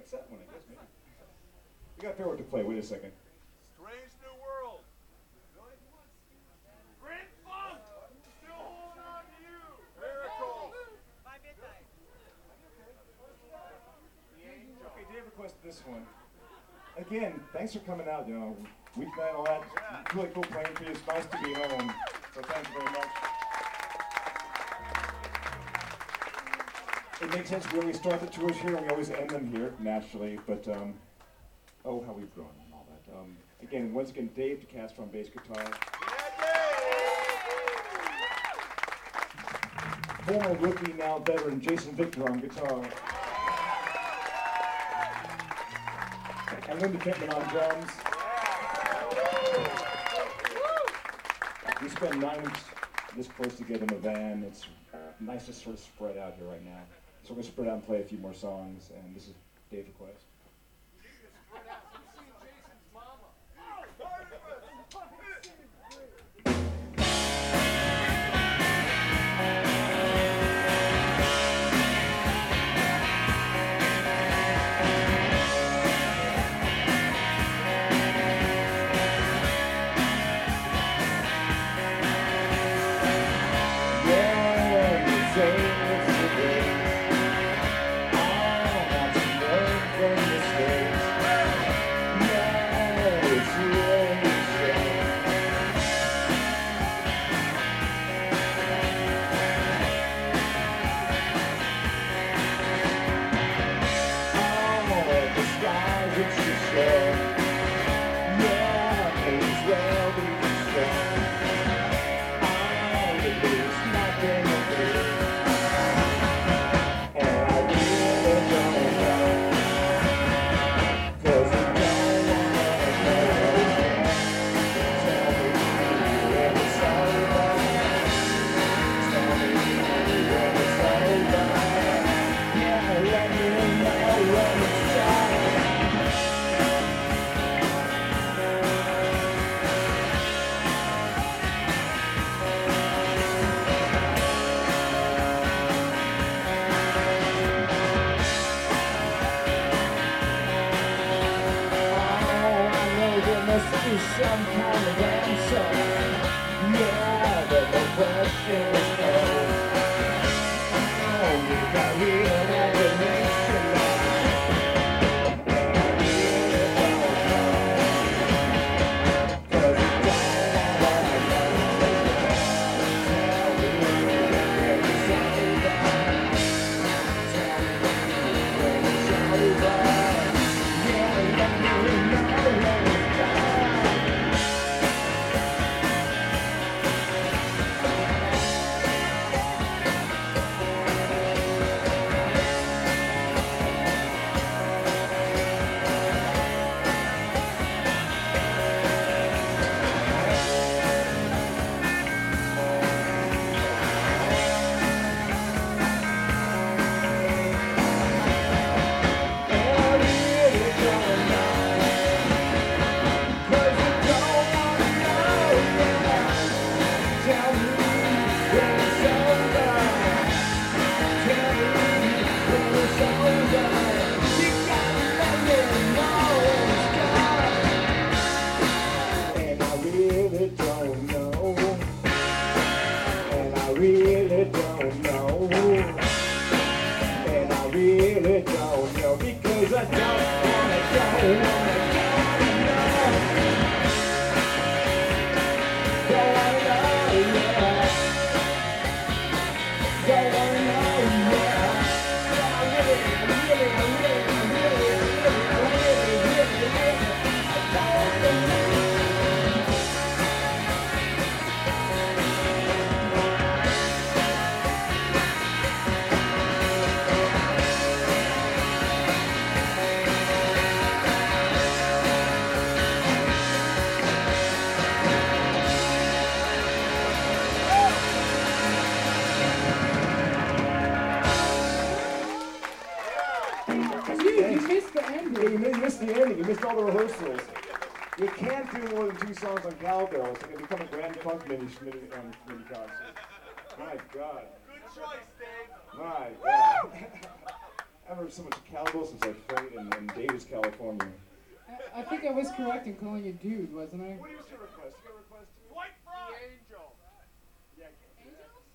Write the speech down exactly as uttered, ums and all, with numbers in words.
What's that one? I guess maybe. We got to figure out what to play. Wait a second. Strange New World. Grand Funk. Still holding on to you. Miracles. By midnight. Okay, Dave requested this one. Again, thanks for coming out. You know, weeknight, all that. Yeah. Really cool playing for you. It's nice to be home. So thank you very much. It makes sense. We always start the tours here, and we always end them here, naturally. But um, oh, how we've grown and all that. Um, again, once again, Dave DeCastro on bass guitar. Former rookie, now veteran, Jason Victor on guitar. And Linda Kentman on drums. We spent nine weeks this close together in a van. It's nice to sort of spread out here right now. So we're going to spread out and play a few more songs, and this is Dave's request. Some kind of answer. Yeah, but the question is no. Oh, you got real imagination. And I really don't know. 'Cause you don't wanna know. Tell me when it's over. Tell me when it's over. Yeah, let me know when it's done. All the rehearsals. You can't do more than two songs on cowbell. It's going to become a Grand Funk mini, mini, um, mini concert. My God. Good choice, Dave. My God. I haven't heard so much Calibo since I played in, in Davis, California. I, I think I was correct in calling you dude, wasn't I? What was your request? You got a request? White Frog! The Angel. Yeah, Angels?